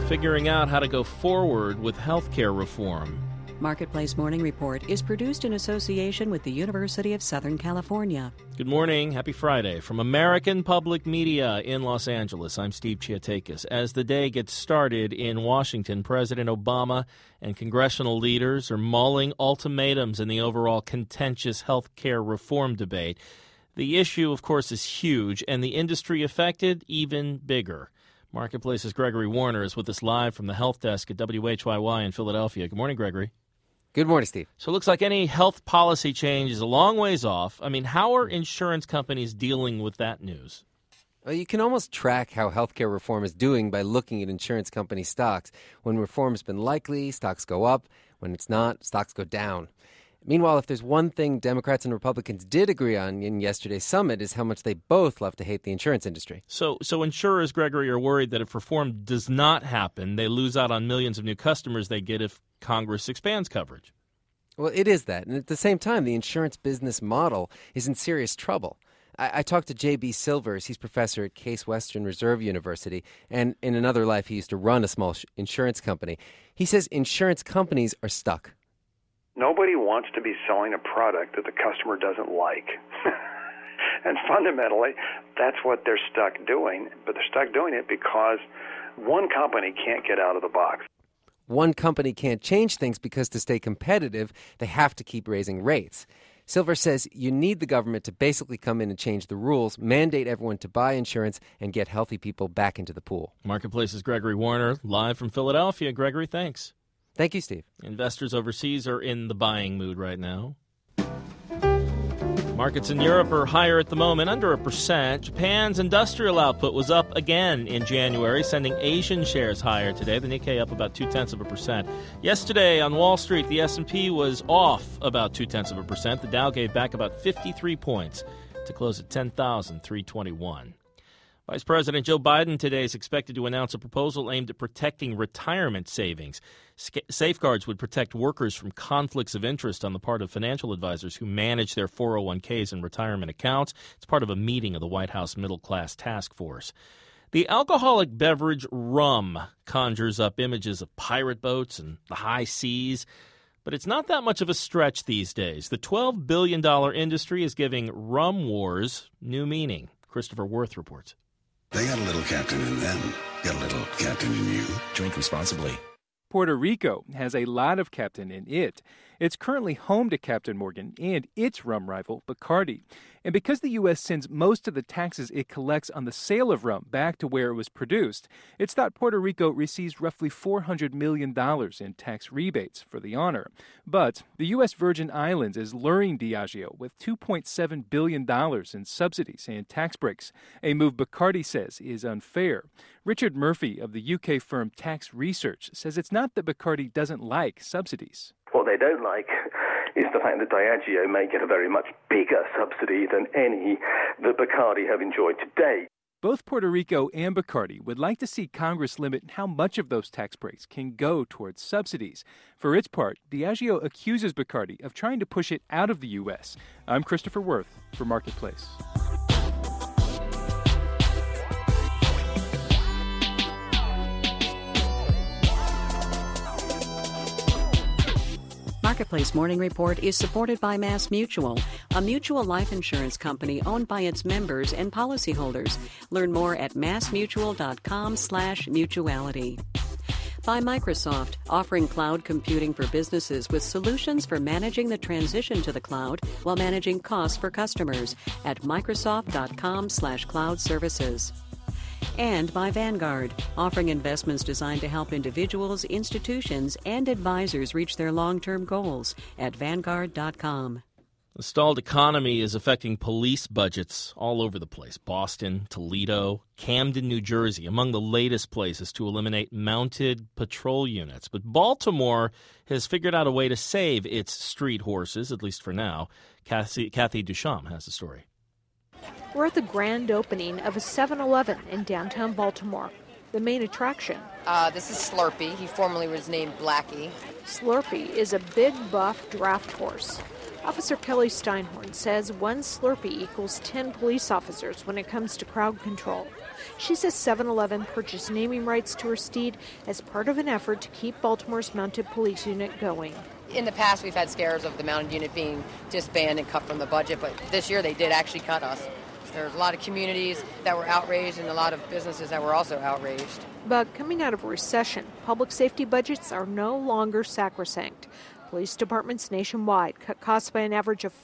figuring out how to go forward with healthcare reform. Marketplace Morning Report is produced in association with the University of Southern California. Good morning. Happy Friday. From American Public Media in Los Angeles, I'm Steve Chiatakis. As the day gets started in Washington, President Obama and congressional leaders are mulling ultimatums in the overall contentious health care reform debate. The issue, of course, is huge, and the industry affected even bigger. Marketplace's Gregory Warner is with us live from the health desk at WHYY in Philadelphia. Good morning, Gregory. Good morning, Steve. So it looks like any health policy change is a long ways off. I mean, how are insurance companies dealing with that news? Well, you can almost track how healthcare reform is doing by looking at insurance company stocks. When reform's been likely, stocks go up. When it's not, stocks go down. Meanwhile, if there's one thing Democrats and Republicans did agree on in yesterday's summit is how much they both love to hate the insurance industry. So insurers, Gregory, are worried that if reform does not happen, they lose out on millions of new customers they get if Congress expands coverage. Well, it is that. And at the same time, the insurance business model is in serious trouble. I talked to J.B. Silvers. He's professor at Case Western Reserve University. And in another life, he used to run a small insurance company. He says insurance companies are stuck. Nobody wants to be selling a product that the customer doesn't like. And fundamentally, that's what they're stuck doing. But they're stuck doing it because one company can't get out of the box. One company can't change things because to stay competitive, they have to keep raising rates. Silver says you need the government to basically come in and change the rules, mandate everyone to buy insurance, and get healthy people back into the pool. Marketplace's Gregory Warner, live from Philadelphia. Gregory, thanks. Thank you, Steve. Investors overseas are in the buying mood right now. Markets in Europe are higher at the moment, under 1%. Japan's industrial output was up again in January, sending Asian shares higher today. The Nikkei up about 0.2%. Yesterday on Wall Street, the S&P was off about 0.2%. The Dow gave back about 53 points to close at 10,321. Vice President Joe Biden today is expected to announce a proposal aimed at protecting retirement savings. Safeguards would protect workers from conflicts of interest on the part of financial advisors who manage their 401ks and retirement accounts. It's part of a meeting of the White House Middle Class Task Force. The alcoholic beverage rum conjures up images of pirate boats and the high seas. But it's not that much of a stretch these days. The $12 billion industry is giving rum wars new meaning. Christopher Worth reports. They got a little captain in them. Got a little captain in you. Drink responsibly. Puerto Rico has a lot of captain in it. It's currently home to Captain Morgan and its rum rival, Bacardi. And because the U.S. sends most of the taxes it collects on the sale of rum back to where it was produced, it's thought Puerto Rico receives roughly $400 million in tax rebates for the honor. But the U.S. Virgin Islands is luring Diageo with $2.7 billion in subsidies and tax breaks, a move Bacardi says is unfair. Richard Murphy of the UK firm Tax Research says it's not that Bacardi doesn't like subsidies. What they don't like is the fact that Diageo may get a very much bigger subsidy than any that Bacardi have enjoyed to date. Both Puerto Rico and Bacardi would like to see Congress limit how much of those tax breaks can go towards subsidies. For its part, Diageo accuses Bacardi of trying to push it out of the U.S. I'm Christopher Worth for Marketplace. Marketplace Morning Report is supported by MassMutual, a mutual life insurance company owned by its members and policyholders. Learn more at massmutual.com/mutuality. By Microsoft, offering cloud computing for businesses with solutions for managing the transition to the cloud while managing costs for customers at microsoft.com/cloud services. And by Vanguard, offering investments designed to help individuals, institutions, and advisors reach their long-term goals at Vanguard.com. The stalled economy is affecting police budgets all over the place. Boston, Toledo, Camden, New Jersey, among the latest places to eliminate mounted patrol units. But Baltimore has figured out a way to save its street horses, at least for now. Kathy Duchamp has the story. We're at the grand opening of a 7-Eleven in downtown Baltimore. The main attraction. This is Slurpee. He formerly was named Blackie. Slurpee is a big, buff draft horse. Officer Kelly Steinhorn says 1 Slurpee equals 10 police officers when it comes to crowd control. She says 7-Eleven purchased naming rights to her steed as part of an effort to keep Baltimore's mounted police unit going. In the past, we've had scares of the mounted unit being disbanded and cut from the budget, but this year they did actually cut us. There's a lot of communities that were outraged and a lot of businesses that were also outraged. But coming out of a recession, public safety budgets are no longer sacrosanct. Police departments nationwide cut costs by an average of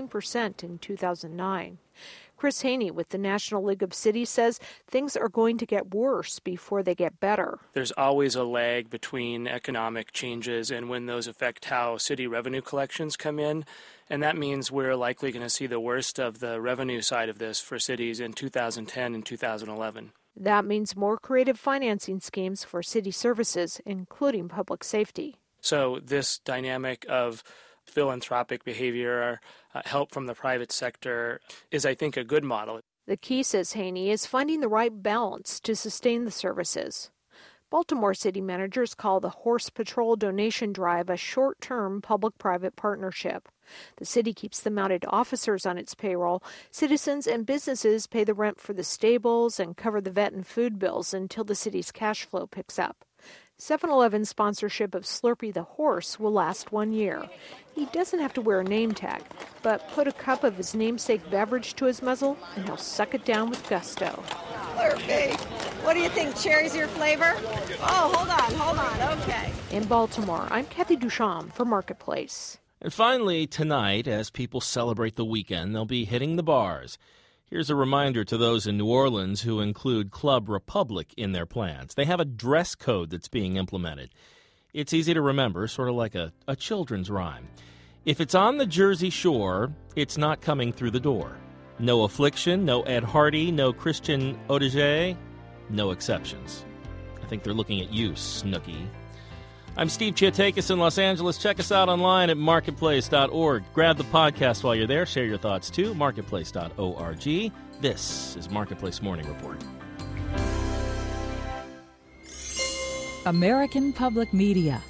14% in 2009. Chris Haney with the National League of Cities says things are going to get worse before they get better. There's always a lag between economic changes and when those affect how city revenue collections come in. And that means we're likely going to see the worst of the revenue side of this for cities in 2010 and 2011. That means more creative financing schemes for city services, including public safety. So this dynamic of philanthropic behavior, help from the private sector is, I think, a good model. The key, says Haney, is finding the right balance to sustain the services. Baltimore city managers call the Horse Patrol donation drive a short-term public-private partnership. The city keeps the mounted officers on its payroll. Citizens and businesses pay the rent for the stables and cover the vet and food bills until the city's cash flow picks up. 7-Eleven's sponsorship of Slurpee the horse will last 1 year. He doesn't have to wear a name tag, but put a cup of his namesake beverage to his muzzle and he'll suck it down with gusto. Slurpee. What do you think? Cherry's your flavor? Oh, hold on. Okay. In Baltimore, I'm Kathy Duchamp for Marketplace. And finally, tonight, as people celebrate the weekend, they'll be hitting the bars. Here's a reminder to those in New Orleans who include Club Republic in their plans. They have a dress code that's being implemented. It's easy to remember, sort of like a children's rhyme. If it's on the Jersey Shore, it's not coming through the door. No affliction, no Ed Hardy, no Christian Audigier, no exceptions. I think they're looking at you, Snooki. I'm Steve Chiatakis in Los Angeles. Check us out online at marketplace.org. Grab the podcast while you're there. Share your thoughts, too. Marketplace.org. This is Marketplace Morning Report. American Public Media.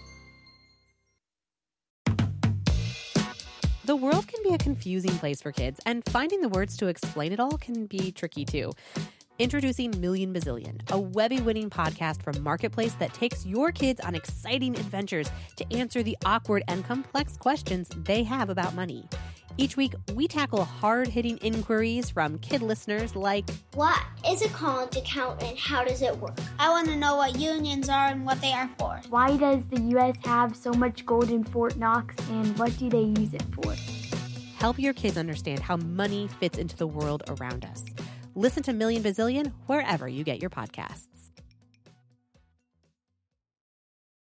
The world can be a confusing place for kids, and finding the words to explain it all can be tricky, too. Introducing Million Bazillion, a Webby-winning podcast from Marketplace that takes your kids on exciting adventures to answer the awkward and complex questions they have about money. Each week, we tackle hard-hitting inquiries from kid listeners like, what is a college account and how does it work? I want to know what unions are and what they are for. Why does the U.S. have so much gold in Fort Knox and what do they use it for? Help your kids understand how money fits into the world around us. Listen to Million Bazillion wherever you get your podcasts.